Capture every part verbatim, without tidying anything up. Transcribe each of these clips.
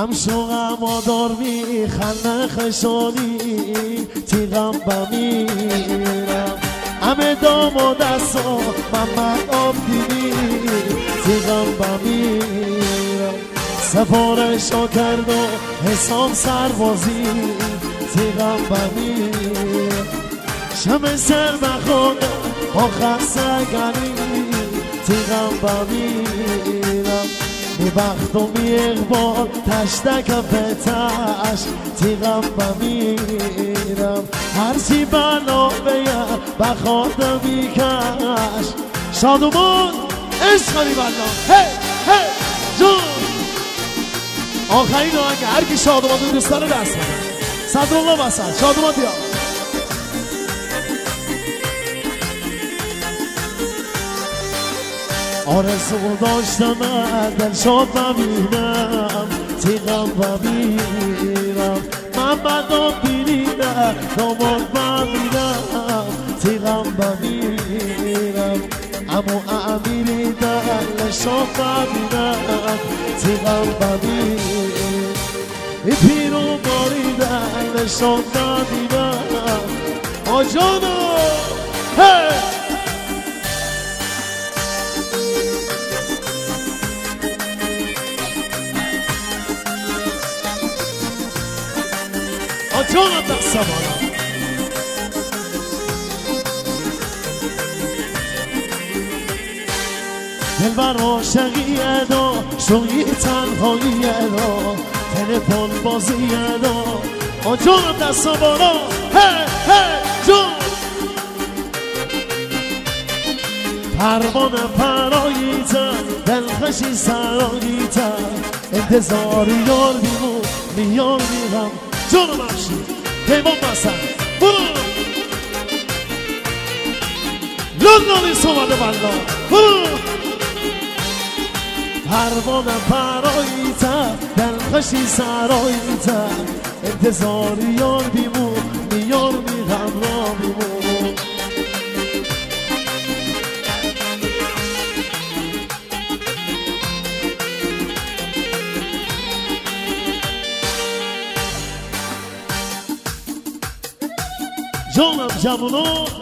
شوقم آدار می خنه خشانی تیغم بمیرم همه دام و دستا محمد آب دیدی تیغم بمیرم سفارش ها کرد و حسام سربازی تیغم بمیرم شم سر بخوانه با خستگانی تیغم بمیرم می بخت و می اقبال تشتک فتش تیغم بمیرم هرچی بنا بیم بخواد می کش شادومان عشقانی بنا هی هی جون آخرین آهنگ هر کی شادومان دوستان دست بده صدوقا بسن شادومان بیا آرزو داشتم دل شاد ببینم تیغم بمیرم من بدم بینیدم داماد ببینم تیغم بمیرم امو امیری دل شاد ببینم تیغم بمیرم ای پیرو باری دل شاد ببینم آجانو هی جانم دست بالا دل بر عاشقیه دا شوقی تنهاییه دا تلفن بازیه دا آ جانم دست بالا هی هی جان پروانه پراییتن دلخشی سراییتن انتظار یار بیمون میار میرم جانم افشی پیمان بسن برو لندانی سومده بلا برو پروانه پراییتن دلخشی سراییتن انتظار یار بیمون میار میرم را بیمون جانم جوانو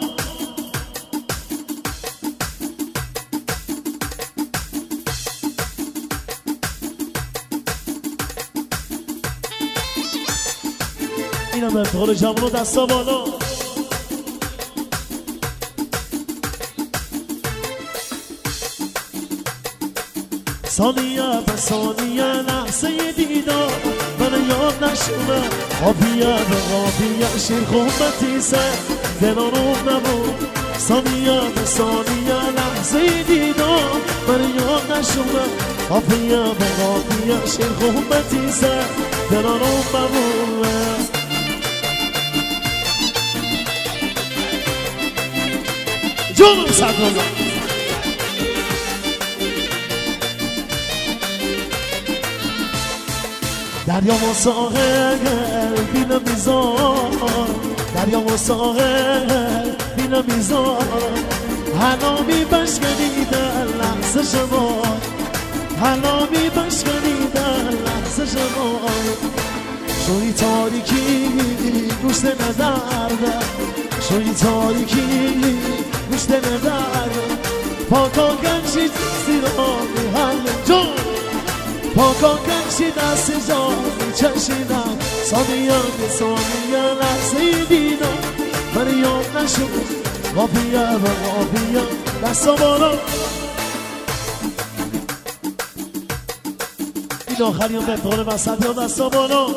اینم امتحان جوانو دستا بالا ثانیه به ثانیه لحظه دیدار من یاد نشونه آبیه به آبیه شیر خوبتی سه دلانو نبود ثانیه به ثانیه لحظه دیدار من یاد نشونه آبیه به آبیه شیر خوبتی سه دلانو نبود جانم صدرالله دریا و ساحل بینم میزان دریا و ساحل بینم میزان حلامی بشکنی در لحظه شما حلامی بشکنی در لحظه شما شوی تاریکی گوشت ندرده شوی تاریکی گوشت ندرده پاکا گنشی زیرانی حل جان پاکا کنشی دست جانی چشیدم ثانیه به ثانیه لحظه دیدم من یاد نشد قابیه و قابیه دست بالا این آخری هم بهتره وسط یا دست بالا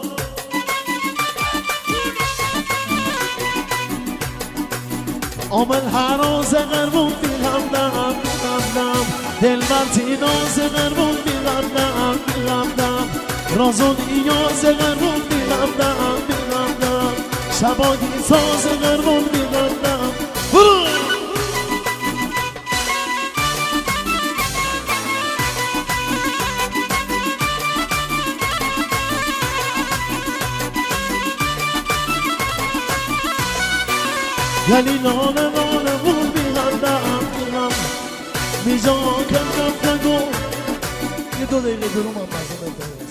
آمل هراز قربون دیلم دم دیلم دم دل برتی ناز قربون دیلم دم دیلم دم رازون ایاز قربون دیلم دم دیلم دم شباگی ساز قربون دیلم دم برو یعنی نانه نانه بول بیلندم بیلم میجا کم کم کن یه دو دقیقه درو من بازم